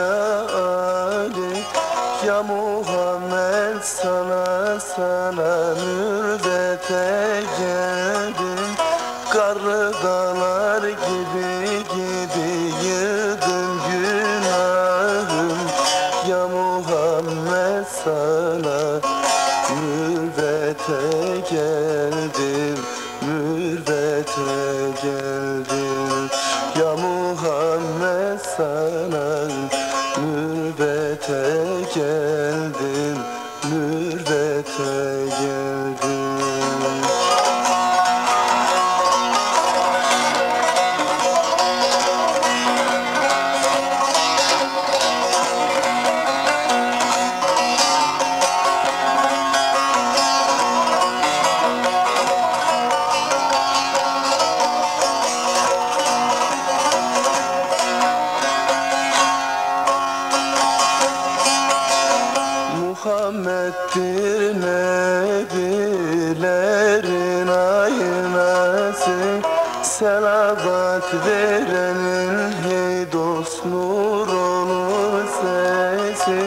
ya Ali, ya Muhammed sana mürvete geldim. Karlı dağlar gibi yığdım günahım, ya Muhammed sana mürvete geldim, mürvete geldim. Ya Muhammed sana mürvete geldim, mürvete geldim. Muhammed'dir nebilerin aynası, selavat verenin hey dost nur olur sesi.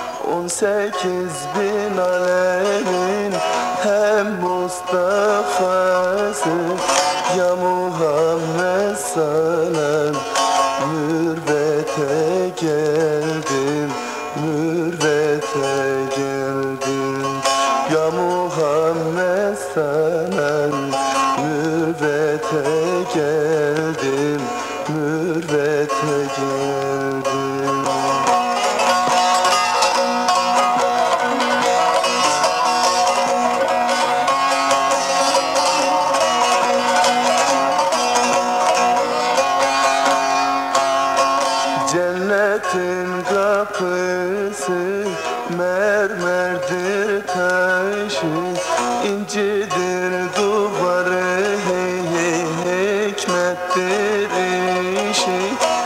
18.000 alemin hem Mustafa'sı, ya Muhammed sana mürvete geldim, mürvete geldim. Ya Muhammed sana mürvete geldim, mürvete geldim. Cennetin kapısı mermerdir taşı, incidir duvarı hikmettir işi.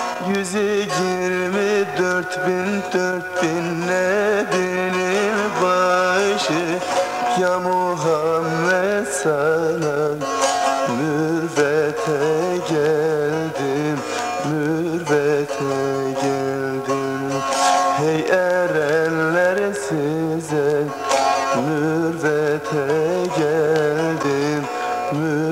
124.000 nebinin başı, ya Muhammed sana mürvete geldim, mürvete geldim. Hey erenler size mürvete geldim,